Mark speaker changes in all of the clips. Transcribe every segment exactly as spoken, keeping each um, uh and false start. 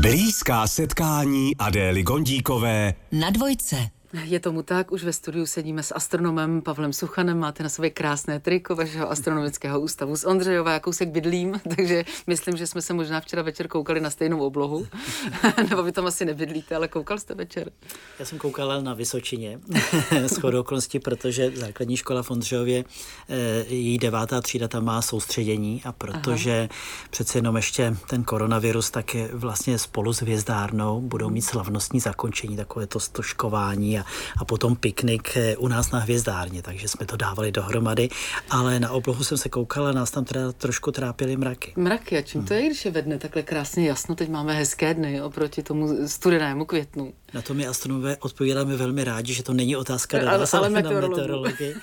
Speaker 1: Blízká setkání Adély Gondíkové
Speaker 2: na Dvojce.
Speaker 3: Je tomu tak, už ve studiu sedíme s astronomem Pavlem Suchanem, máte na sobě krásné triko vašeho astronomického ústavu z Ondřejova, já kousek bydlím, takže myslím, že jsme se možná včera večer koukali na stejnou oblohu, nebo vy tam asi nebydlíte, ale koukal jste večer?
Speaker 4: Já jsem koukal na Vysočině, shodou okolností, protože základní škola v Ondřejově, její devátá třída tam má soustředění a protože Aha. přece jenom ještě ten koronavirus, tak je vlastně spolu s hvězdárnou budou mít slavnostní zakončení, takové to stožkování a, a potom piknik u nás na hvězdárně, takže jsme to dávali dohromady, ale na oblohu jsem se koukal a nás tam teda trošku trápily mraky.
Speaker 3: Mraky, a čím to je, když je ve dne takhle krásně jasno, teď máme hezké dny oproti tomu studenému květnu?
Speaker 4: Na to my astronomové odpovídáme velmi rádi, že to není otázka na
Speaker 3: ale, ale
Speaker 4: na meteorologii,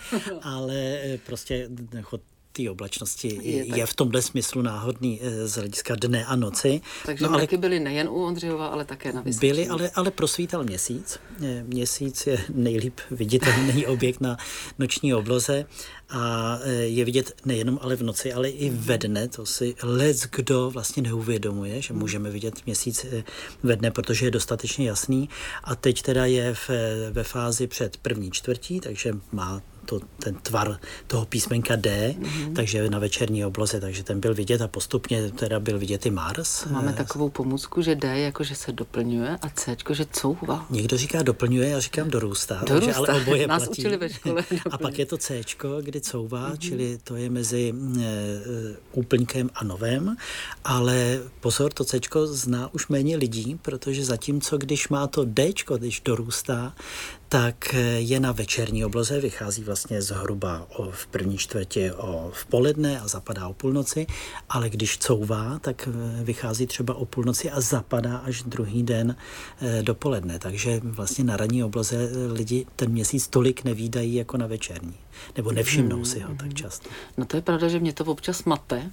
Speaker 4: ale prostě chod té oblačnosti je, je v tomhle smyslu náhodný z hlediska dne a noci.
Speaker 3: Takže no, mraky ale byly nejen u Ondřejova, ale také na Vysočině.
Speaker 4: Byly, ale, ale prosvítal měsíc. Měsíc je nejlíp viditelný objekt na noční obloze a je vidět nejenom ale v noci, ale i ve dne. To si lec kdo vlastně neuvědomuje, že můžeme vidět měsíc ve dne, protože je dostatečně jasný. A teď teda je v, ve fázi před první čtvrtí, takže má to, ten tvar toho písmenka D, mm-hmm. takže na večerní obloze, takže ten byl vidět a postupně teda byl vidět i Mars.
Speaker 3: Máme takovou pomůcku, že D jako, že se doplňuje a C, že couvá.
Speaker 4: Někdo říká doplňuje, já říkám dorůstá,
Speaker 3: dorůstá.
Speaker 4: Takže, ale oboje
Speaker 3: Nás
Speaker 4: platí.
Speaker 3: Učili ve škole.
Speaker 4: A pak je to C, kdy couvá, mm-hmm. čili to je mezi e, úplňkem a novém, ale pozor, to C zná už méně lidí, protože zatímco když má to D, když dorůstá, tak je na večerní obloze, vychází vlastně zhruba o, v první čtvrtě o v poledne a zapadá o půlnoci, ale když couvá, tak vychází třeba o půlnoci a zapadá až druhý den e, dopoledne. Takže vlastně na ranní obloze lidi ten měsíc tolik nevídají jako na večerní. Nebo nevšimnou si ho tak často.
Speaker 3: No to je pravda, že mě to občas mate,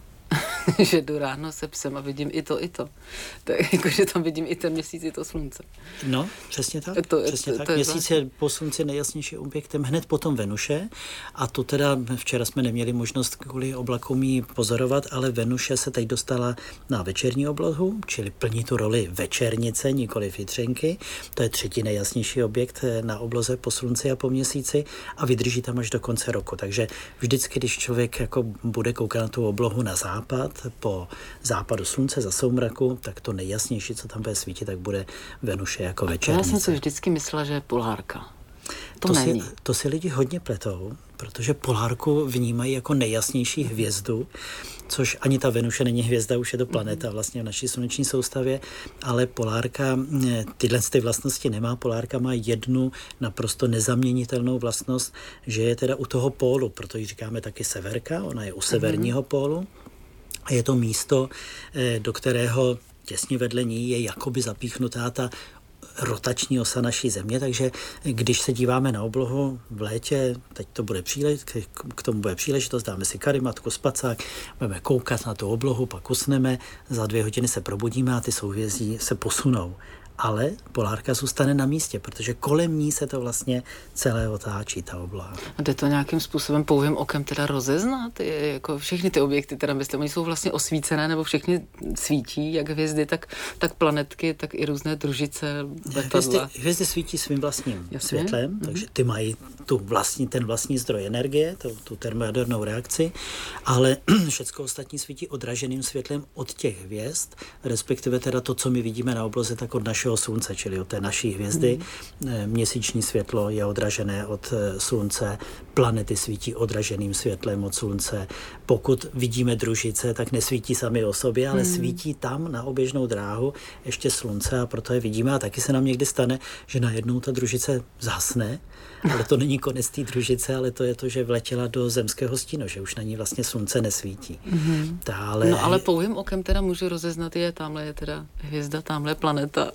Speaker 3: že jdu ráno se psem a vidím i to, i to. Tak jako, že tam vidím i ten měsíc, i to slunce.
Speaker 4: No, přesně tak.
Speaker 3: To,
Speaker 4: přesně
Speaker 3: to,
Speaker 4: tak.
Speaker 3: to je
Speaker 4: Měsíc je po slunci nejjasnějším objektem, hned potom Venuše. A to teda včera jsme neměli možnost kvůli oblakům jí pozorovat, ale Venuše se teď dostala na večerní oblohu, čili plní tu roli večernice, nikoli chytřenky. To je třetí nejjasnější objekt na obloze po slunci a po měsíci a vydrží tam až do konce roku. Takže vždycky, když člověk jako bude koukat na tu oblohu na západ, po západu slunce za soumraku, tak to nejjasnější, co tam bude svítit, tak bude Venuše jako večernice.
Speaker 3: Já jsem si vždycky myslela, že je polárka. To,
Speaker 4: to,
Speaker 3: není.
Speaker 4: si, to si lidi hodně pletou, protože polárku vnímají jako nejjasnější hvězdu, což ani ta Venuše není hvězda, už je to planeta vlastně v naší sluneční soustavě, ale polárka tyhle ty vlastnosti nemá. Polárka má jednu naprosto nezaměnitelnou vlastnost, že je teda u toho pólu, proto ji říkáme taky severka, ona je u severního mm-hmm. pólu a je to místo, do kterého těsně vedle ní je jakoby zapíchnutá ta rotační osa naší země, takže když se díváme na oblohu v létě, teď to bude příležitost, k tomu bude příležitost, dáme si karimatku, spacák, budeme koukat na tu oblohu, pak usneme, za dvě hodiny se probudíme a ty souhvězdí se posunou. Ale polárka zůstane na místě, protože kolem ní se to vlastně celé otáčí, ta obloha.
Speaker 3: A jde to nějakým způsobem pouhým okem teda rozeznat? Je, jako všechny ty objekty, teda myslím, oni jsou vlastně osvícené, nebo všechny svítí, jak hvězdy, tak, tak planetky, tak i různé družice,
Speaker 4: hvězdy, hvězdy svítí svým vlastním Jasně? světlem, mm-hmm. takže ty mají tu vlastní, ten vlastní zdroj energie, tu, tu termojadernou reakci, ale všecko ostatní svítí odraženým světlem od těch hvězd, respektive teda to, co my vidíme na obloze, tak od našeho slunce, čili od té naší hvězdy. Mm. Měsíční světlo je odražené od slunce, planety svítí odraženým světlem od slunce. Pokud vidíme družice, tak nesvítí sami o sobě, ale mm. svítí tam na oběžnou dráhu ještě slunce a proto je vidíme a taky se nám někdy stane, že najednou ta družice zhasne, ale to není konec té družice, ale to je to, že vletěla do zemského stínu, že už na ní vlastně slunce nesvítí. Mm-hmm. Dále...
Speaker 3: No ale pouhým okem teda můžu rozeznat, je tamhle je teda hvězda, tamhle je planeta.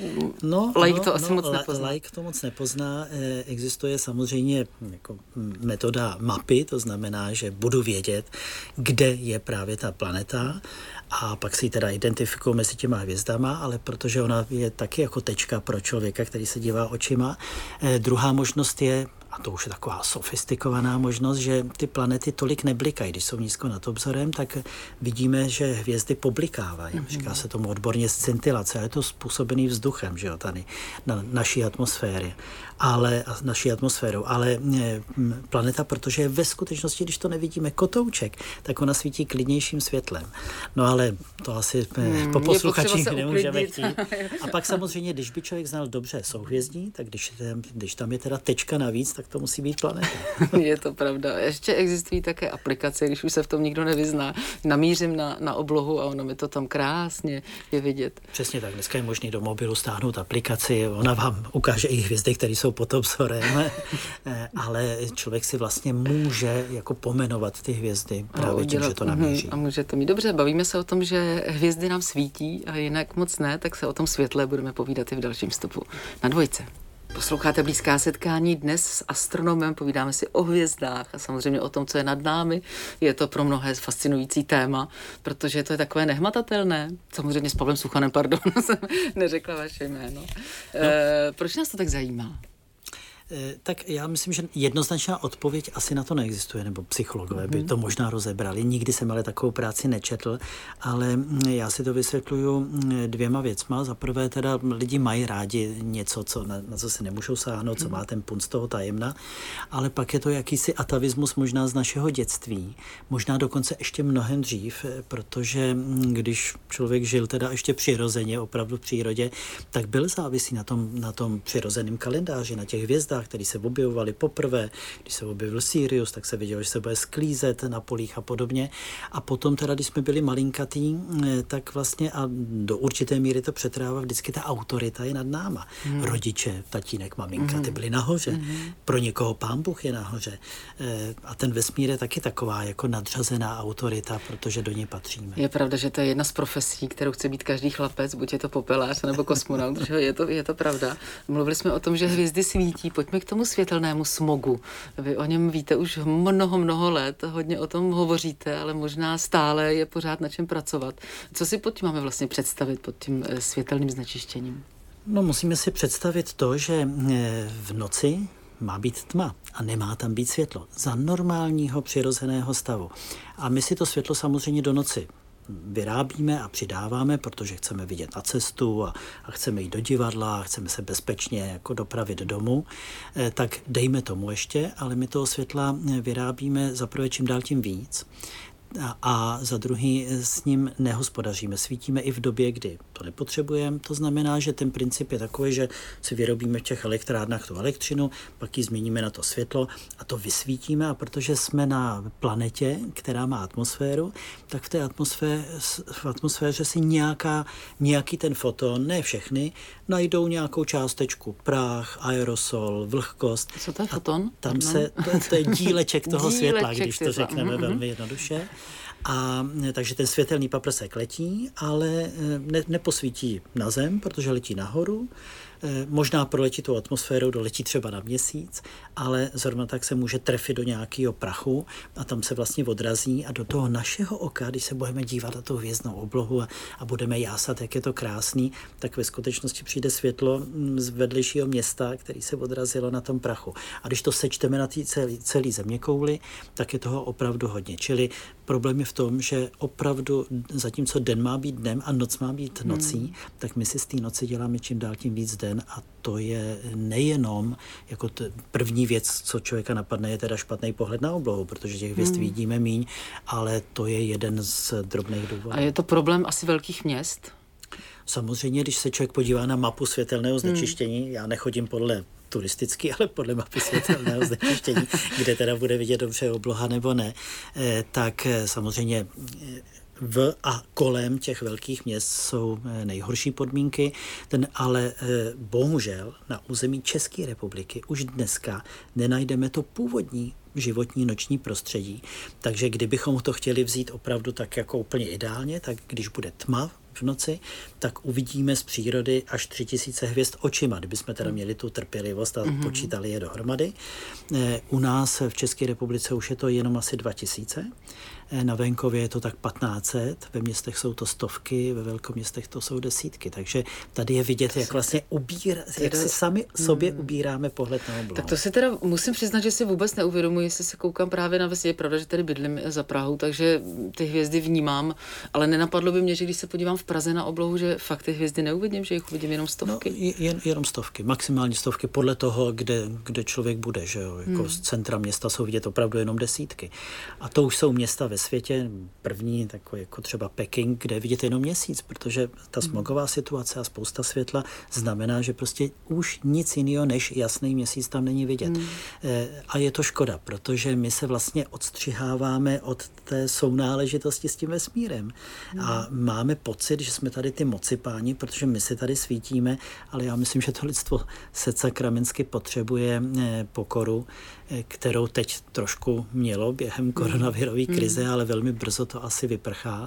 Speaker 4: No,
Speaker 3: laik
Speaker 4: no,
Speaker 3: to asi
Speaker 4: no,
Speaker 3: moc nepozná.
Speaker 4: Laik to moc nepozná. Existuje samozřejmě jako metoda mapy, to znamená, že budu vědět, kde je právě ta planeta a pak si ji teda identifikuju mezi těma hvězdama, ale protože ona je taky jako tečka pro člověka, který se dívá očima. Druhá možnost je, a to už je taková sofistikovaná možnost, že ty planety tolik neblikají. Když jsou nízko nad obzorem, tak vidíme, že hvězdy poblikávají. Mm-hmm. Říká se tomu odborně scintilace a je to způsobený vzduchem, že jo, tady na naší atmosféře. Ale, naší atmosférou, ale planeta, protože je ve skutečnosti, když to nevidíme, kotouček, tak ona svítí klidnějším světlem. No ale to asi hmm, po posluchačích nemůžeme chtít. A pak samozřejmě, když by člověk znal dobře souhvězdí, tak když, když tam je teda tečka navíc, tak to musí být planeta.
Speaker 3: Je to pravda. Ještě existují také aplikace, když už se v tom nikdo nevyzná. Namířím na, na oblohu a ono mi to tam krásně je vidět.
Speaker 4: Přesně tak. Dneska je možné do mobilu stáhnout aplikaci, ona vám ukáže i hvězdy, které jsou pod obzorem, ale člověk si vlastně může jako pomenovat ty hvězdy právě tím, že to namíří.
Speaker 3: A může to mít dobře. Bavíme se o tom, že hvězdy nám svítí a jinak moc ne, tak se o tom světle budeme povídat i v dalším vstupu na Dvojce. Posloucháte Blízká setkání dnes s astronomem, povídáme si o hvězdách a samozřejmě o tom, co je nad námi. Je to pro mnohé fascinující téma, protože to je takové nehmatatelné. Samozřejmě s Pavlem Suchanem, pardon, jsem neřekla vaše jméno. No. E, proč nás to tak zajímá?
Speaker 4: Tak já myslím, že jednoznačná odpověď asi na to neexistuje, nebo psychologové by to možná rozebrali. Nikdy jsem ale takovou práci nečetl, ale já si to vysvětluju dvěma věcma. Za prvé teda lidi mají rádi něco, co, na, na co se nemůžou sáhnout, co má ten punc toho tajemna, ale pak je to jakýsi atavismus možná z našeho dětství, možná dokonce ještě mnohem dřív, protože když člověk žil teda ještě přirozeně, opravdu v přírodě, tak byl závislý na tom, na tom přirozeném kalendáři, na těch hvězdách, které se objevovaly poprvé. Když se objevil Sirius, tak se vidělo, že se bude sklízet na polích a podobně. A potom teda, když jsme byli malinkatý, tak vlastně a do určité míry to přetrvává vždycky ta autorita je nad náma. Hmm. Rodiče, tatínek, maminka, ty byli nahoře. Hmm. Pro někoho Pán Bůh je nahoře. A ten vesmír je taky taková jako nadřazená autorita, protože do něj patříme.
Speaker 3: Je pravda, že to je jedna z profesí, kterou chce být každý chlapec, buď je to popelář nebo kosmonaut, že je to, je to pravda. Mluvili jsme o tom, že hvězdy svítí. Pojďme k tomu světelnému smogu. Vy o něm víte už mnoho, mnoho let, hodně o tom hovoříte, ale možná stále je pořád na čem pracovat. Co si pod tím máme vlastně představit, pod tím světelným znečištěním?
Speaker 4: No, musíme si představit to, že v noci má být tma a nemá tam být světlo. Za normálního přirozeného stavu. A my si to světlo samozřejmě do noci vyrábíme a přidáváme, protože chceme vidět na cestu a, a chceme jít do divadla a chceme se bezpečně jako dopravit domů, eh, tak dejme tomu ještě, ale my toho světla vyrábíme za prvé čím dál tím víc. A, a za druhý s ním nehospodaříme. Svítíme i v době, kdy to nepotřebujeme. To znamená, že ten princip je takový, že si vyrobíme v těch elektrárnách tu elektřinu, pak ji změníme na to světlo a to vysvítíme. A protože jsme na planetě, která má atmosféru, tak v té atmosféře, v atmosféře si nějaká, nějaký ten foton, ne všechny, najdou nějakou částečku, prach, aerosol, vlhkost.
Speaker 3: Co to je foton?
Speaker 4: Tam se, to, to je díleček toho díleček světla, když to řekneme mm-hmm. velmi jednoduše. A takže ten světelný paprsek letí, ale ne, neposvítí na zem, protože letí nahoru. Možná proletí tou atmosférou, doletí třeba na měsíc, ale zrovna tak se může trefit do nějakého prachu a tam se vlastně odrazí a do toho našeho oka, když se budeme dívat na tu hvězdnou oblohu a, a budeme jásat, jak je to krásný, tak ve skutečnosti přijde světlo z vedlejšího města, který se odrazilo na tom prachu. A když to sečteme na té celé, celé zeměkouli, tak je toho opravdu hodně. Čili problém je v tom, že opravdu zatímco den má být dnem a noc má být nocí, hmm. tak my si z té noci děláme čím dál tím víc den a to je nejenom jako t- první věc, co člověka napadne, je teda špatný pohled na oblohu, protože těch hvězd hmm. vidíme míň, ale to je jeden z drobných důvodů.
Speaker 3: A je to problém asi velkých měst?
Speaker 4: Samozřejmě, když se člověk podívá na mapu světelného znečištění, hmm. já nechodím podle turistický, ale podle mapy světelného znečištění, kde teda bude vidět dobře obloha nebo ne, tak samozřejmě v a kolem těch velkých měst jsou nejhorší podmínky, ten ale bohužel na území České republiky už dneska nenajdeme to původní životní noční prostředí. Takže kdybychom to chtěli vzít opravdu tak jako úplně ideálně, tak když bude tma v noci, tak uvidíme z přírody až tři tisíce hvězd očima, kdybychom teda měli tu trpělivost a mm-hmm. počítali je dohromady. U nás v České republice už je to jenom asi dva tisíce. na venkově je to tak patnáct set, ve městech jsou to stovky, ve velkoměstech to jsou desítky, takže tady je vidět, jak vlastně ubíra, jak si sami sobě hmm. ubíráme pohled na oblohu.
Speaker 3: Tak to si teda musím přiznat, že si vůbec neuvědomuji, jestli se koukám právě na vesmír. Je pravda, že tady bydlím za Prahou, takže ty hvězdy vnímám, ale nenapadlo by mě, že když se podívám v Praze na oblohu, že fakt ty hvězdy neuvidím, že jich uvidím jenom stovky.
Speaker 4: No, jen, jenom stovky, maximálně stovky, podle toho, kde, kde člověk bude, že jo, jako hmm. z centra města jsou vidět opravdu jenom desítky. A to už jsou města ve světě, první, takový jako třeba Peking, kde vidět jenom měsíc, protože ta smogová situace a spousta světla znamená, že prostě už nic jiného než jasný měsíc tam není vidět. Hmm. A je to škoda, protože my se vlastně odstřiháváme od té sounáležitosti s tím vesmírem. Hmm. A máme pocit, že jsme tady ty mocipáni, protože my si tady svítíme, ale já myslím, že to lidstvo secakramentsky potřebuje pokoru, kterou teď trošku mělo během koronavirové krize, ale velmi brzo to asi vyprchá.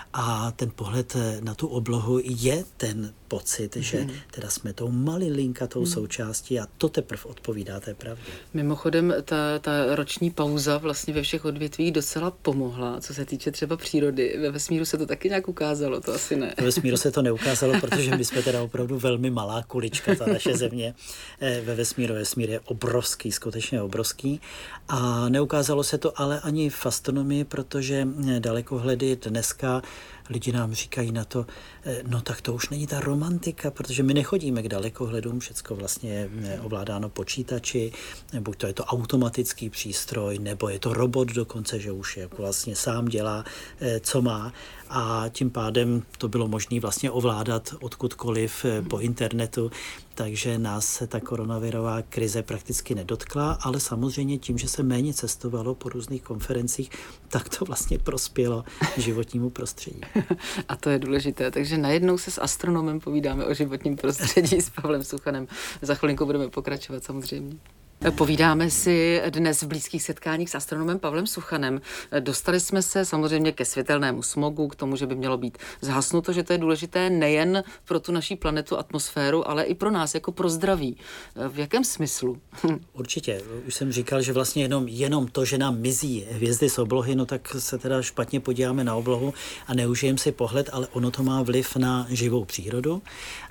Speaker 4: A ten pohled na tu oblohu je ten pocit, mm. že teda jsme tou malilinkatou mm. součástí a to teprve odpovídá té pravdě.
Speaker 3: Mimochodem, ta, ta roční pauza vlastně ve všech odvětvích docela pomohla, co se týče třeba přírody. Ve vesmíru se to taky nějak ukázalo, to asi ne.
Speaker 4: Ve vesmíru se to neukázalo, protože my jsme teda opravdu velmi malá kulička, ta naše země. Ve vesmíru vesmír je obrovský, skutečně obrovský. A neukázalo se to ale ani v astronomii, protože dalekohledy dneska lidi nám říkají na to, no tak to už není ta romantika, protože my nechodíme k dalekohledům, všecko vlastně je ovládáno počítači, buď to je to automatický přístroj, nebo je to robot dokonce, že už jako vlastně sám dělá, co má. A tím pádem to bylo možné vlastně ovládat odkudkoliv po internetu, takže nás se ta koronavirová krize prakticky nedotkla, ale samozřejmě tím, že se méně cestovalo po různých konferencích, tak to vlastně prospělo životnímu prostředí.
Speaker 3: A to je důležité, takže najednou se s astronomem povídáme o životním prostředí s Pavlem Suchanem. Za chvilinku budeme pokračovat samozřejmě. Povídáme si dnes v blízkých setkáních s astronomem Pavlem Suchanem. Dostali jsme se samozřejmě ke světelnému smogu, k tomu, že by mělo být zhasnuto, že to je důležité nejen pro tu naší planetu, atmosféru, ale i pro nás, jako pro zdraví. V jakém smyslu?
Speaker 4: Určitě. Už jsem říkal, že vlastně jenom, jenom to, že nám mizí hvězdy z oblohy, no tak se teda špatně podíváme na oblohu a neužijeme si pohled, ale ono to má vliv na živou přírodu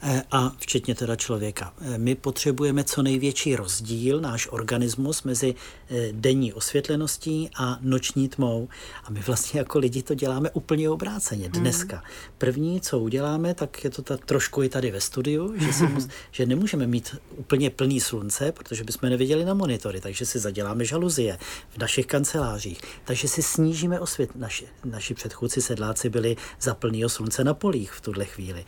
Speaker 4: a včetně teda člověka. My potřebujeme co největší rozdíl, náš organismus mezi denní osvětleností a noční tmou. A my vlastně jako lidi to děláme úplně obráceně dneska. První, co uděláme, tak je to ta, trošku i tady ve studiu, že, si mus, že nemůžeme mít úplně plný slunce, protože bychom neviděli na monitory, takže si zaděláme žaluzie v našich kancelářích. Takže si snížíme osvět. Naši, naši předchůdci sedláci byli za plnýho slunce na polích v tuhle chvíli.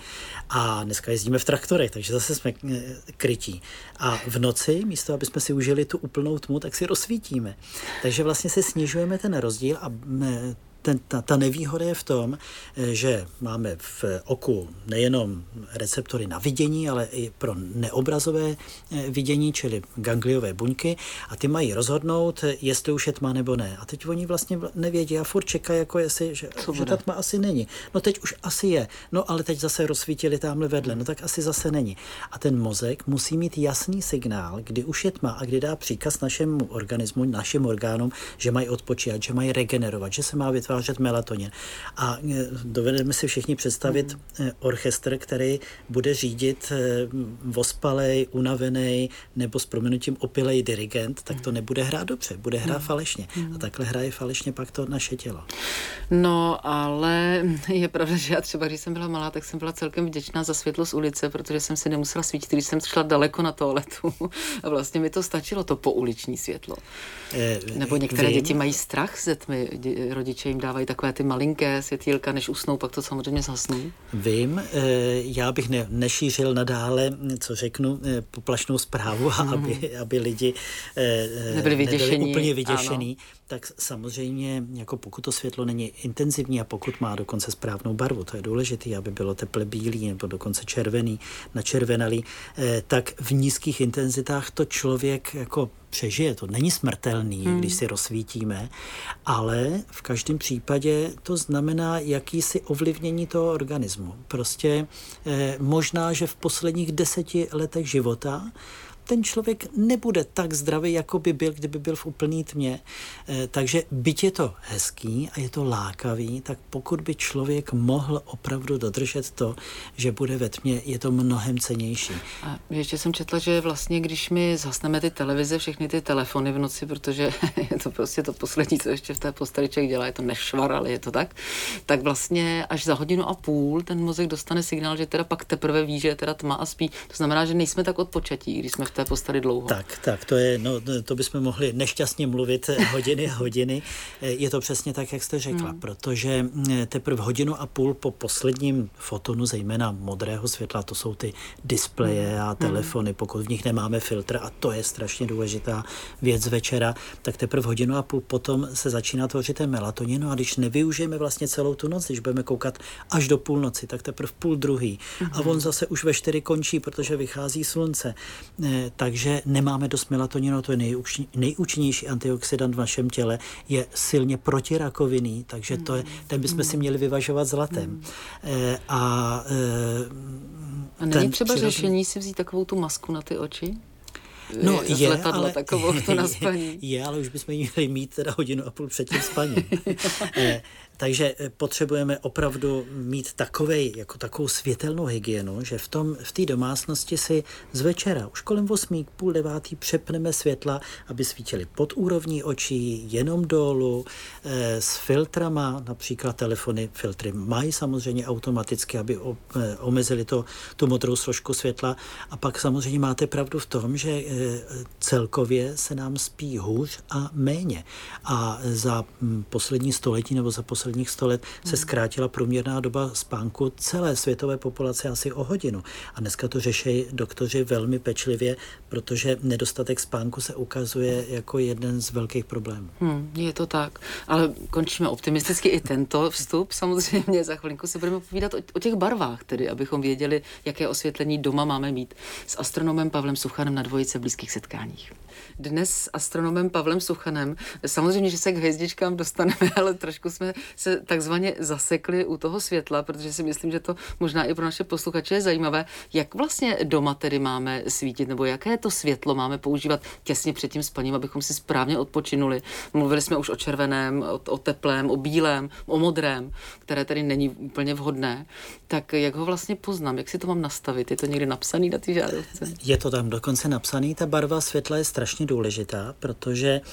Speaker 4: A dneska jezdíme v traktorech, takže zase jsme krytí. A v noci, místo aby jsme si užili tu úplnou tmu, tak si rozsvítíme. Takže vlastně se snižujeme ten rozdíl a ten, ta, ta nevýhoda je v tom, že máme v oku nejenom receptory na vidění, ale i pro neobrazové vidění, čili gangliové buňky, a ty mají rozhodnout, jestli už je tma nebo ne. A teď oni vlastně nevědí a furt čekají, jako jestli, že, že ta tma asi není. No teď už asi je. No ale teď zase rozsvítili tamhle vedle. No tak asi zase není. A ten mozek musí mít jasný signál, kdy už je tma a kdy dá příkaz našemu organismu, našim orgánům, že mají odpočívat, že mají regenerovat, že se má vytvářet melatonin. A dovedeme si všichni představit mm. orchestr, který bude řídit vospalej, unavený nebo s prominutím opilej dirigent, tak to nebude hrát dobře, bude hrát mm. falešně. A takhle hraje falešně pak to naše tělo.
Speaker 3: No, ale je pravda, že já třeba, když jsem byla malá, tak jsem byla celkem vděčná za světlo z ulice, protože jsem si nemusela svítit, když jsem šla daleko na toaletu. A vlastně mi to stačilo, to pouliční světlo. Eh, nebo některé vím. Děti mají strach ze tmy, rodiče jim dávají takové ty malinké světýlka, než usnou, pak to samozřejmě zhasnou.
Speaker 4: Vím, já bych ne, nešířil nadále, co řeknu, poplašnou zprávu, mm. aby, aby lidi
Speaker 3: nebyli,
Speaker 4: nebyli úplně vyděšený. Ano. Tak samozřejmě, jako pokud to světlo není intenzivní a pokud má dokonce správnou barvu, to je důležité, aby bylo teple bílý nebo dokonce červený, načervenalý, tak v nízkých intenzitách to člověk jako přežije. To není smrtelný, hmm. když si rozsvítíme, ale v každém případě to znamená jakýsi ovlivnění toho organismu. Prostě eh, možná, že v posledních deseti letech života ten člověk nebude tak zdravý, jako by byl, kdyby byl v úplný tmě. Takže byť je to hezký a je to lákavý, tak pokud by člověk mohl opravdu dodržet to, že bude ve tmě, je to mnohem cennější.
Speaker 3: A ještě jsem četla, že vlastně, když my zhasneme ty televize, všechny ty telefony v noci, protože je to prostě to poslední, co ještě v té posteli člověk dělá, je to nešvar, ale je to tak, tak vlastně až za hodinu a půl ten mozek dostane signál, že teda pak teprve ví, že je teda tma a spí. To znamená, že nejsme tak odpočatí, když jsme v té posteli dlouho.
Speaker 4: Tak, tak, to je, no, to bychom mohli nešťastně mluvit hodiny a hodiny. Je to přesně tak, jak jste řekla, hmm. protože teprve hodinu a půl po posledním fotonu, zejména modrého světla, to jsou ty displeje a telefony, pokud v nich nemáme filtr, a to je strašně důležitá věc večera, tak teprve hodinu a půl potom se začíná tvořit ten melatonin, a když nevyužijeme vlastně celou tu noc, když budeme koukat až do půlnoci, tak teprve půl druhý. Hmm. A on zase už ve čtyři končí, protože vychází slunce. Takže nemáme dost melatoninu, to je nejúčinnější, nejúčinnější antioxidant v našem těle, je silně protirakovinný, takže to je, ten bychom si měli vyvažovat zlatem. Hmm. E, a,
Speaker 3: e, a není třeba přirozený... řešení si vzít takovou tu masku na ty oči?
Speaker 4: No
Speaker 3: je, letadla, ale, takovou to na spaní.
Speaker 4: Je, je, ale už bychom ji měli mít teda hodinu a půl před tím spaním. e, takže potřebujeme opravdu mít takovej, jako takovou světelnou hygienu, že v tom, v té domácnosti si z večera, už kolem osmí, půl devátý přepneme světla, aby svítily pod úrovní očí, jenom dolů, e, s filtrama, například telefony, filtry mají samozřejmě automaticky, aby o, e, omezili to, tu modrou složku světla, a pak samozřejmě máte pravdu v tom, že e, celkově se nám spí hůř a méně. A za poslední století nebo za posledních sto let se zkrátila průměrná doba spánku celé světové populace asi o hodinu. A dneska to řeší doktoři velmi pečlivě, protože nedostatek spánku se ukazuje jako jeden z velkých problémů.
Speaker 3: Hmm, je to tak. Ale končíme optimisticky i tento vstup. Samozřejmě za chvilinku se budeme povídat o, o těch barvách, tedy abychom věděli, jaké osvětlení doma máme mít. S astronomem Pavlem Suchanem na Dvojice v blízkých setkáních. Dnes s astronomem Pavlem Suchanem. Samozřejmě, že se k hvězdičkám dostaneme, ale trošku jsme se takzvaně zasekli u toho světla, protože si myslím, že to možná i pro naše posluchače je zajímavé, jak vlastně doma tedy máme svítit, nebo jaké to světlo máme používat těsně před tím spaním, abychom si správně odpočinuli. Mluvili jsme už o červeném, o, o teplém, o bílém, o modrém, které tedy není úplně vhodné. Tak jak ho vlastně poznám, jak si to mám nastavit? Je to někdy napsaný na té žárovce?
Speaker 4: Je to tam dokonce napsaný, ta barva světla je strašně důležitá, protože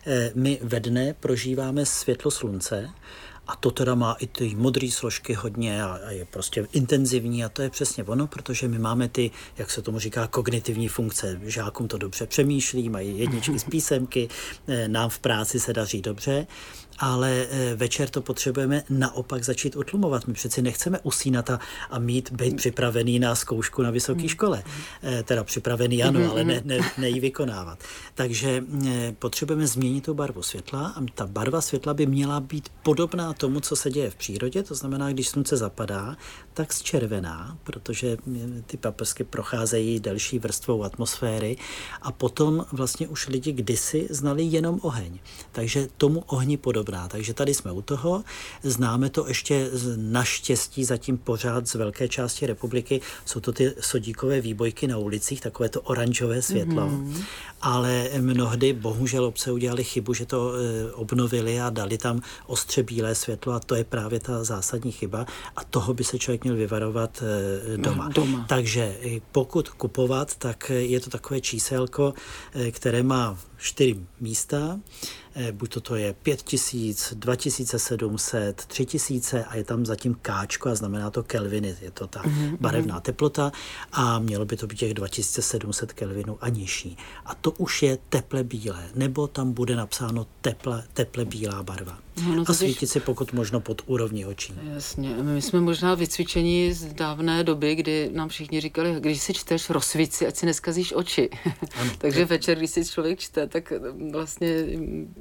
Speaker 4: my ve dne prožíváme světlo slunce, a to teda má i ty modré složky hodně a, a je prostě intenzivní, a to je přesně ono, protože my máme ty, jak se tomu říká, kognitivní funkce. Žákům to dobře přemýšlí, mají jedničky z písemky, nám v práci se daří dobře, ale večer to potřebujeme naopak začít utlumovat. My přeci nechceme usínat a, a mít, být připravený na zkoušku na vysoké škole. Teda připravený ano, ale ne, ne, ne ji vykonávat. Takže potřebujeme změnit tu barvu světla, a ta barva světla by měla být podobná tomu, co se děje v přírodě, to znamená, když slunce zapadá, tak zčervená, protože ty paprsky procházejí delší vrstvou atmosféry, a potom vlastně už lidi kdysi znali jenom oheň. Takže tomu ohni podobná. Takže tady jsme u toho. Známe to ještě naštěstí zatím pořád z velké části republiky. Jsou to ty sodíkové výbojky na ulicích, takové to oranžové světlo. Mm-hmm. Ale mnohdy bohužel obce udělali chybu, že to e, obnovili a dali tam ostře bílé světlo, a to je právě ta zásadní chyba, a toho by se člověk měl vyvarovat e, doma.
Speaker 3: doma.
Speaker 4: Takže pokud kupovat, tak je to takové číselko, e, které má čtyři místa. Buď to, to je pět tisíc, dva tisíce sedm set, tři tisíce, a je tam zatím káčko a znamená to kelviny, je to ta mm-hmm. barevná teplota, a mělo by to být těch dva tisíce sedm set kelvinů a nižší. A to už je teple bílé, nebo tam bude napsáno teple, teple bílá barva. No, a svítit si pokud možno pod úrovní očí.
Speaker 3: Jasně, my jsme možná vycvičeni z dávné doby, kdy nám všichni říkali, když si čteš, rozsvíť si, ať si neskazíš oči. Ano, Takže to... večer, když si člověk čte, tak vlastně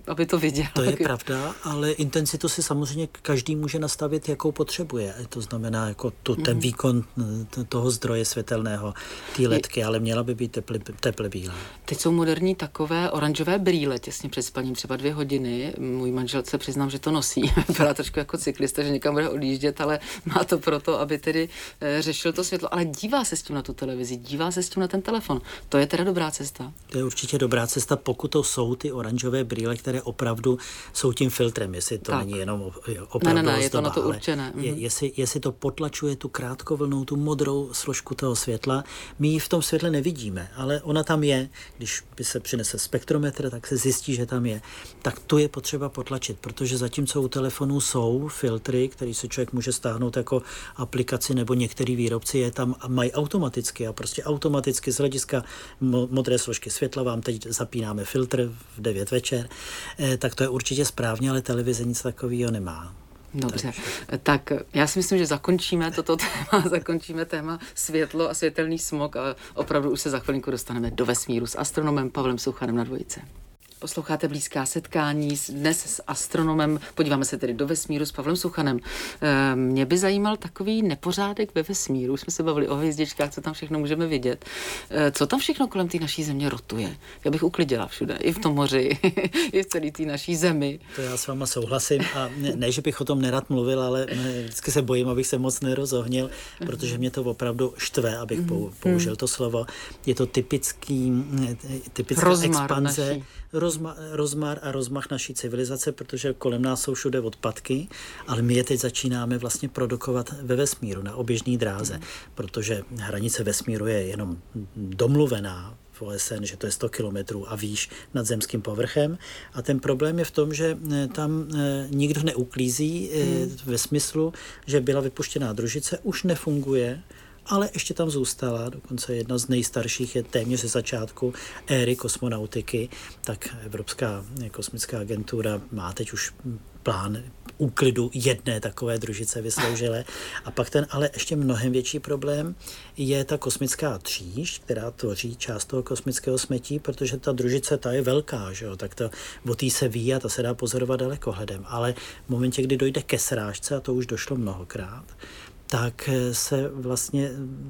Speaker 3: aby to viděl.
Speaker 4: To je pravda, ale intenzitu si samozřejmě každý může nastavit, jakou potřebuje. To znamená jako tu, ten výkon toho zdroje světelného, té ledky, ale měla by být teple, teple bílá.
Speaker 3: Teď jsou moderní takové oranžové brýle těsně před spaním, třeba dvě hodiny. Můj manželce přiznám, že to nosí. Vypadá trošku jako cyklista, že někam bude odjíždět, ale má to proto, aby tedy řešil to světlo. Ale dívá se s tím na tu televizi, dívá se s tím na ten telefon. To je teda dobrá cesta.
Speaker 4: To je určitě dobrá cesta, pokud to jsou ty oranžové brýle, které opravdu jsou tím filtrem, jestli to tak není jenom opravdu
Speaker 3: ne, ne, ne,
Speaker 4: ozdoba,
Speaker 3: je to na to určené.
Speaker 4: Je, jestli, jestli to potlačuje tu krátkovlnou, tu modrou složku toho světla, my ji v tom světle nevidíme, ale ona tam je. Když by se přinese spektrometr, tak se zjistí, že tam je. Tak to je potřeba potlačit, protože zatímco u telefonů jsou filtry, který si člověk může stáhnout jako aplikaci, nebo některý výrobci je tam a mají automaticky a prostě automaticky z hlediska modré složky světla vám teď zapínáme filtr v devět večer, eh, tak to je určitě správně, ale televize nic takového nemá.
Speaker 3: Dobře, tak já si myslím, že zakončíme toto téma, zakončíme téma světlo a světelný smog a opravdu už se za chvilinku dostaneme do vesmíru s astronomem Pavlem Suchanem na Dvojice. Posloucháte Blízká setkání dnes s astronomem. Podíváme se tedy do vesmíru s Pavlem Suchanem. E, mě by zajímal takový nepořádek ve vesmíru. Už jsme se bavili o hvězdičkách, co tam všechno můžeme vidět. E, co tam všechno kolem té naší země rotuje? Já bych uklidila všude, i v tom moři, i v celé té naší zemi.
Speaker 4: To já s váma souhlasím a ne, ne, že bych o tom nerad mluvil, ale vždycky se bojím, abych se moc nerozohnil, protože mě to opravdu štve, abych použil to slovo. Je to typický, typická
Speaker 3: rozmar
Speaker 4: expanze.
Speaker 3: Naší.
Speaker 4: Rozma, rozmar a rozmach naší civilizace, protože kolem nás jsou všude odpadky, ale my je teď začínáme vlastně produkovat ve vesmíru, na oběžné dráze, protože hranice vesmíru je jenom domluvená v O S N, že to je sto kilometrů a výš nad zemským povrchem. A ten problém je v tom, že tam nikdo neuklízí hmm. ve smyslu, že byla vypuštěná družice, už nefunguje, ale ještě tam zůstala, dokonce jedna z nejstarších je téměř ze začátku éry kosmonautiky, tak Evropská kosmická agentura má teď už plán úklidu jedné takové družice vysloužilé. A pak ten ale ještě mnohem větší problém je ta kosmická tříšť, která tvoří část toho kosmického smetí, protože ta družice, ta je velká, že jo? Tak to o té se ví a ta se dá pozorovat dalekohledem. Ale v momentě, kdy dojde ke srážce, a to už došlo mnohokrát, tak se vlastně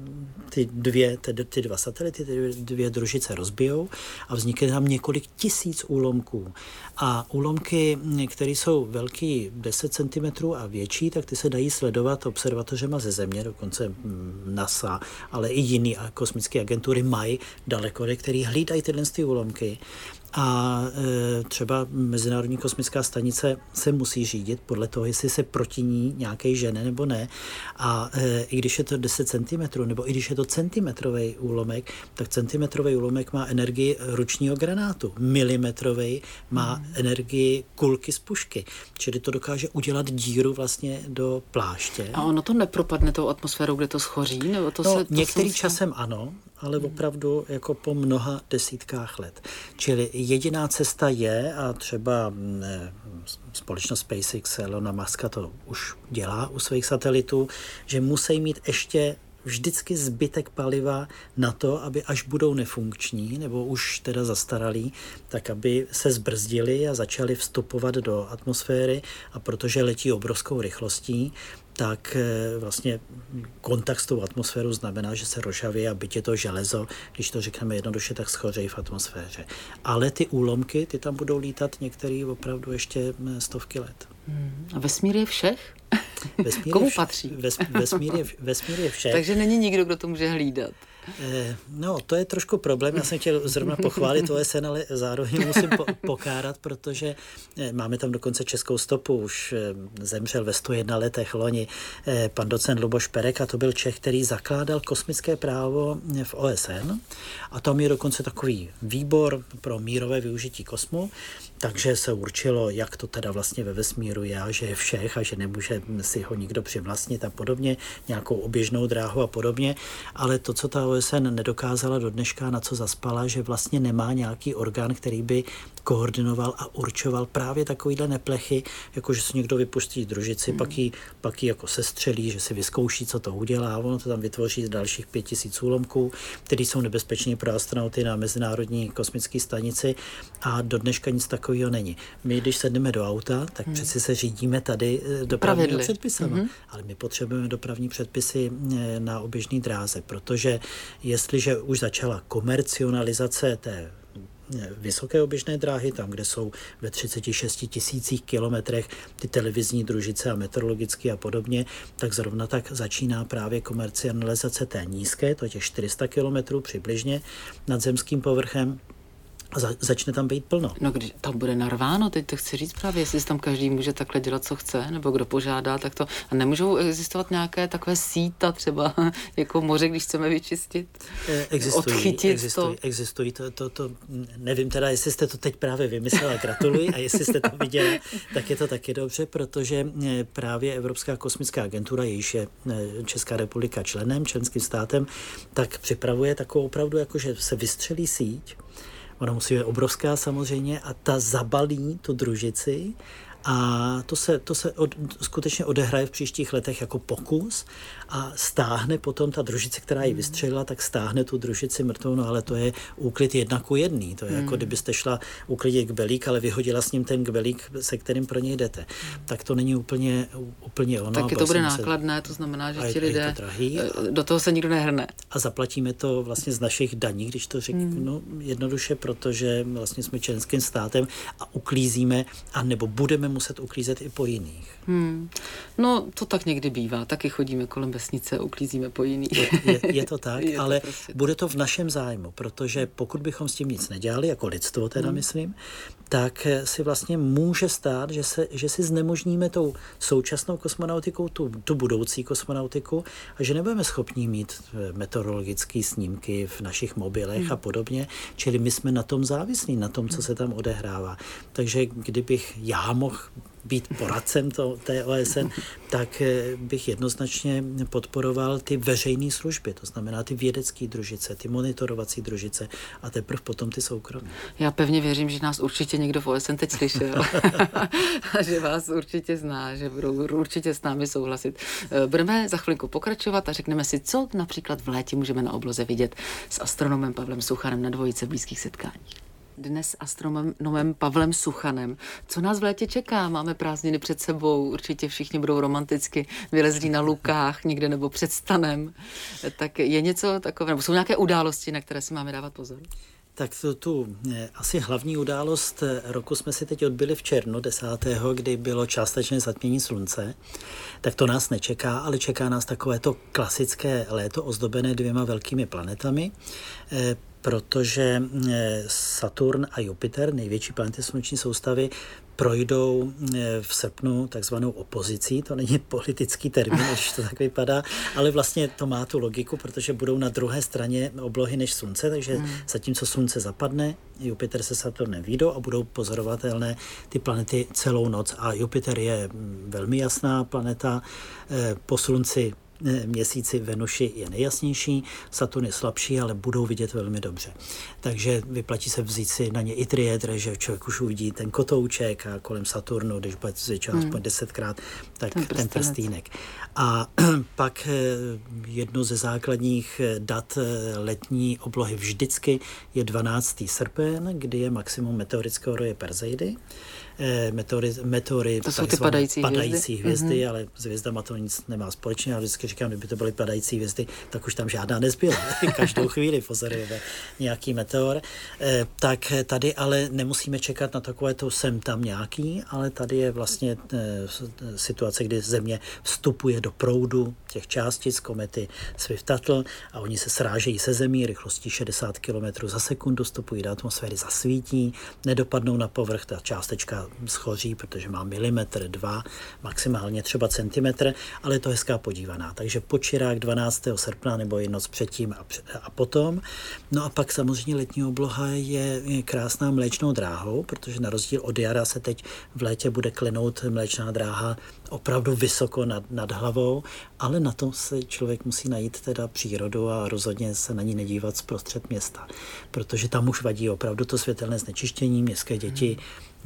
Speaker 4: ty, dvě, ty, ty dva satelity, ty dvě družice rozbijou a vznikne tam několik tisíc úlomků. A úlomky, které jsou velký deset centimetrů a větší, tak ty se dají sledovat observatořema ze Země, dokonce NASA, ale i jiné kosmické agentury mají dalekody, které hlídají tyhle ty úlomky. A e, třeba Mezinárodní kosmická stanice se musí řídit podle toho, jestli se proti ní nějaký žene nebo ne. A e, i když je to deset centimetrů, nebo i když je to centimetrový úlomek, tak centimetrový úlomek má energii ručního granátu. Milimetrový má hmm. energii kulky z pušky. Čili to dokáže udělat díru vlastně do pláště.
Speaker 3: A ono to nepropadne tou atmosférou, kde to schoří? Nebo to
Speaker 4: no,
Speaker 3: se, to
Speaker 4: některý
Speaker 3: se...
Speaker 4: časem ano, ale opravdu jako po mnoha desítkách let. Čili jediná cesta je, a třeba ne, společnost SpaceX Elona Muska to už dělá u svých satelitů, že musí mít ještě vždycky zbytek paliva na to, aby až budou nefunkční, nebo už teda zastaralí, tak aby se zbrzdili a začali vstupovat do atmosféry a protože letí obrovskou rychlostí, tak vlastně kontakt s tou atmosférou znamená, že se rozžaví a byť je to železo, když to řekneme jednoduše, tak schořejí v atmosféře. Ale ty úlomky, ty tam budou lítat některý opravdu ještě stovky let.
Speaker 3: Hmm. A vesmír je všech?
Speaker 4: Vesmír
Speaker 3: Komu
Speaker 4: je vš-
Speaker 3: patří?
Speaker 4: Ves, vesmír, je, vesmír je všech.
Speaker 3: Takže není nikdo, kdo to může hlídat.
Speaker 4: No, to je trošku problém. Já jsem chtěl zrovna pochválit O S N, ale zároveň musím po- pokárat, protože máme tam dokonce českou stopu. Už zemřel ve sto jedna letech loni pan docent Luboš Perek a to byl Čech, který zakládal kosmické právo v O S N a tam je dokonce takový výbor pro mírové využití kosmu, takže se určilo, jak to teda vlastně ve vesmíru je, že je všech a že nemůže si ho nikdo přivlastnit a podobně, nějakou oběžnou dráhu a podobně, ale to, co ta O O S N nedokázala do dneška, na co zaspala, že vlastně nemá nějaký orgán, který by koordinoval a určoval právě takovýhle neplechy, jako že si někdo vypustí družici, mm. pak ji pak ji jako sestřelí, že si vyzkouší, co to udělá, ono to tam vytvoří dalších pět tisíc úlomků, které jsou nebezpečné pro astronauty na Mezinárodní kosmické stanici a do dneška nic takového není. My, když sedneme do auta, tak mm. přeci se řídíme tady dopravními předpisama, mm-hmm. ale my potřebujeme dopravní předpisy na oběžné dráze, protože jestliže už začala komercionalizace té vysoké oběžné dráhy, tam, kde jsou ve třiceti šesti tisících kilometrech ty televizní družice a meteorologické a podobně, tak zrovna tak začíná právě komercializace té nízké, to je těch čtyři sta kilometrů přibližně nad zemským povrchem. Za, začne tam být plno.
Speaker 3: No, když tam bude narváno, teď to chci říct právě, jestli tam každý může takhle dělat, co chce, nebo kdo požádá, tak to. A nemůžou existovat nějaké takové síta třeba, jako moře, když chceme vyčistit?
Speaker 4: Existují,
Speaker 3: odchytit
Speaker 4: existují,
Speaker 3: to?
Speaker 4: Existují, to, to, to, nevím teda, jestli jste to teď právě vymyslela, gratuluji, a jestli jste to viděli, tak je to taky dobře, protože právě Evropská kosmická agentura, jejíž je Česká republika členem, členským státem, tak připravuje takovou opravdu, jako že se vystřelí síť. Ona musí být obrovská samozřejmě a ta zabalí tu družici a to se, to se od, skutečně odehraje v příštích letech jako pokus a stáhne potom ta družice, která ji vystřelila, tak stáhne tu družici mrtvou, no ale to je úklid jedna ku jedný. To je hmm. jako kdybyste šla uklidit kbelík, ale vyhodila s ním ten kbelík, se kterým pro něj jdete. Tak to není úplně, úplně ono.
Speaker 3: Tak je to bude nákladné, to znamená, že ti lidé, to do toho se nikdo nehrne.
Speaker 4: A zaplatíme to vlastně z našich daní, když to řeknu hmm. no, jednoduše, protože vlastně jsme členským státem a uklízíme, anebo budeme muset uklízet i po jiných.
Speaker 3: Hmm. No, to tak někdy bývá. Taky chodíme kolem vesnice a uklízíme po jiných.
Speaker 4: Je, je, je to tak, je ale to prostě bude to v našem zájmu, protože pokud bychom s tím nic nedělali, jako lidstvo teda hmm. myslím, tak si vlastně může stát, že, se, že si znemožníme tou současnou kosmonautikou tu, tu budoucí kosmonautiku a že nebudeme schopni mít meteorologické snímky v našich mobilech hmm. a podobně, čili my jsme na tom závislí, na tom, co se tam odehrává. Takže kdybych já mohl být poradcem to, té O S N, tak bych jednoznačně podporoval ty veřejné služby, to znamená ty vědecké družice, ty monitorovací družice a teprve potom ty soukromé.
Speaker 3: Já pevně věřím, že nás určitě někdo v O S N teď slyšel a že vás určitě zná, že budou určitě s námi souhlasit. Budeme za chvilku pokračovat a řekneme si, co například v létě můžeme na obloze vidět s astronomem Pavlem Suchanem na dvojice blízkých setkáních. Dnes s astronomem Pavlem Suchanem. Co nás v létě čeká? Máme prázdniny před sebou, určitě všichni budou romanticky vylezlí na lukách někde nebo před stanem. Tak je něco takové, nebo jsou nějaké události, na které si máme dávat pozor?
Speaker 4: Tak tu, tu asi hlavní událost roku jsme si teď odbyli v červnu desátého kdy bylo částečné zatmění slunce. Tak to nás nečeká, ale čeká nás takové to klasické léto ozdobené dvěma velkými planetami, protože Saturn a Jupiter, největší planety sluneční soustavy, projdou v srpnu takzvanou opozicí, to není politický termín, když to tak vypadá, ale vlastně to má tu logiku, protože budou na druhé straně oblohy než slunce, takže hmm. zatímco slunce zapadne, Jupiter se Saturnem vyjdou a budou pozorovatelné ty planety celou noc a Jupiter je velmi jasná planeta, po slunci Měsíci, Venuši je nejjasnější, Saturn je slabší, ale budou vidět velmi dobře. Takže vyplatí se vzít si na ně i triedre, že člověk už uvidí ten kotouček a kolem Saturnu, když bude zvětšovat hmm. aspoň desetkrát, tak ten, ten prstýnek. A pak jedno ze základních dat letní oblohy vždycky je dvanáctého srpen, kdy je maximum meteorického roje Perseidy. Meteory, meteory
Speaker 3: to jsou ty padající,
Speaker 4: padající hvězdy,
Speaker 3: hvězdy
Speaker 4: mm-hmm. ale s hvězdama to nic nemá společně. Já vždycky říkám, kdyby to byly padající hvězdy, tak už tam žádná nezbyla. Každou chvíli pozorujeme nějaký meteor. E, tak tady ale nemusíme čekat na takové to sem tam nějaký, ale tady je vlastně e, situace, kdy Země vstupuje do proudu těch částic komety Swift-Tuttle a oni se srážejí se Zemí rychlostí šedesát kilometrů za sekundu, vstupují do atmosféry, zasvítí, nedopadnou na povrch, ta částečka teda schoří, protože má milimetr, dva, maximálně třeba centimetr, ale je to hezká podívaná. Takže počirák dvanáctého srpna nebo i noc předtím a, před, a potom. No a pak samozřejmě letní obloha je, je krásná mléčnou dráhou, protože na rozdíl od jara se teď v létě bude klenout mléčná dráha opravdu vysoko nad, nad hlavou, ale na to se člověk musí najít teda přírodu a rozhodně se na ní nedívat zprostřed města, protože tam už vadí opravdu to světelné znečištění. Městské děti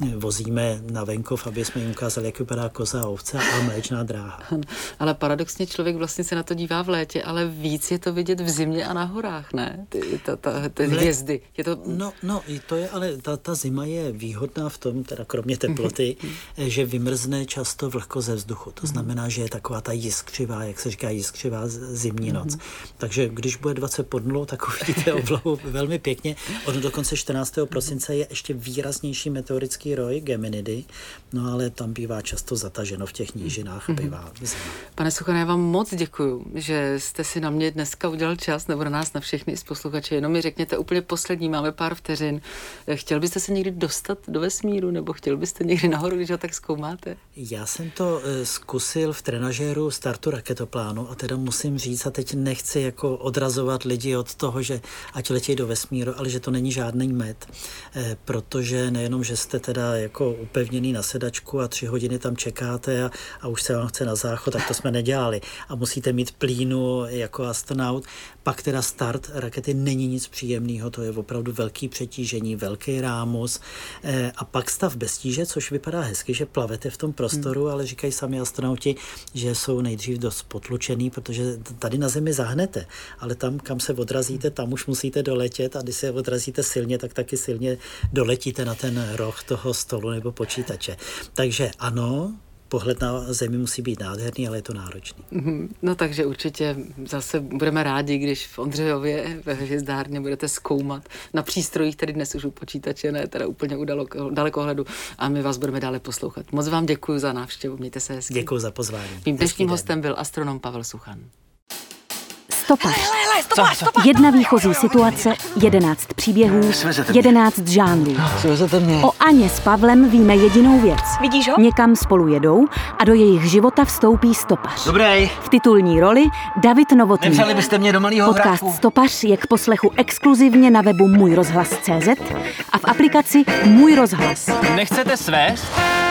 Speaker 4: vozíme na venkov, aby jsme jim ukázali, jak vypadá koza a ovce a mléčná dráha.
Speaker 3: Ale paradoxně člověk vlastně se na to dívá v létě, ale víc je to vidět v zimě a na horách, ne? Ty, ta, ta, ty hvězdy. Je to...
Speaker 4: No, no, to je, ale ta, ta zima je výhodná v tom, teda kromě teploty, že vymrzne často vlhko ze vzduchu. To znamená, že je taková ta jiskřivá, jak se říká, jiskřivá zimní noc. Takže když bude dvacet pod nulou, tak uvidíte oblohu velmi pěkně. Ono dokonce čtrnáctého prosince je ještě výraznější meteorický roj, Geminidy, no ale tam bývá často zataženo v těch nížinách a bývá zima.
Speaker 3: Pane Suchané, já vám moc děkuju, že jste si na mě dneska udělal čas, nebo na nás, na všechny z posluchače. Jenom mi řekněte úplně poslední, máme pár vteřin. Chtěl byste se někdy dostat do vesmíru, nebo chtěl byste někdy nahoru, když ho tak zkoumáte?
Speaker 4: Já jsem to zkusil v trenažéru startu raketoplánu a teda musím říct, a teď nechci jako odrazovat lidi od toho, že ať letějí do vesmíru, ale že to není žádný med, protože nejenom, že jste teda jako upevněný na sedačku a tři hodiny tam čekáte a, a už se vám chce na záchod, tak to jsme nedělali. A musíte mít plínu jako astronaut. Pak teda start rakety není nic příjemného, to je opravdu velký přetížení, velký rámus. E, a pak stav bez tíže, což vypadá hezky, že plavete v tom prostoru, hmm. ale říkají sami astronauti, že jsou nejdřív dost potlučený, protože tady na Zemi zahnete, ale tam, kam se odrazíte, tam už musíte doletět a když se odrazíte silně, tak taky silně doletíte na ten roh toho stolu nebo počítače. Takže ano, pohled na Zemi musí být nádherný, ale je to náročný.
Speaker 3: No takže určitě zase budeme rádi, když v Ondřejově ve hvězdárně budete zkoumat na přístrojích, tedy dnes už u počítače, ne teda úplně u daleko, dalekohledu, a my vás budeme dále poslouchat. Moc vám děkuji za návštěvu, mějte se hezky.
Speaker 4: Děkuji za pozvání.
Speaker 3: Mým dnešním hostem byl astronom Pavel Suchan.
Speaker 2: Stopař. Jedna výchozí situace, jedenáct příběhů, jedenáct žánrů. O Aně s Pavlem víme jedinou věc.
Speaker 5: Vidíš ho?
Speaker 2: Někam spolu jedou a do jejich života vstoupí stopař.
Speaker 6: Dobrý.
Speaker 2: V titulní roli David Novotný.
Speaker 6: Nepřali byste mě do malýho
Speaker 2: Podcast
Speaker 6: hrádku.
Speaker 2: Stopař je k poslechu exkluzivně na webu můj rozhlas tečka cé zet a v aplikaci Můj rozhlas.
Speaker 6: Nechcete svést?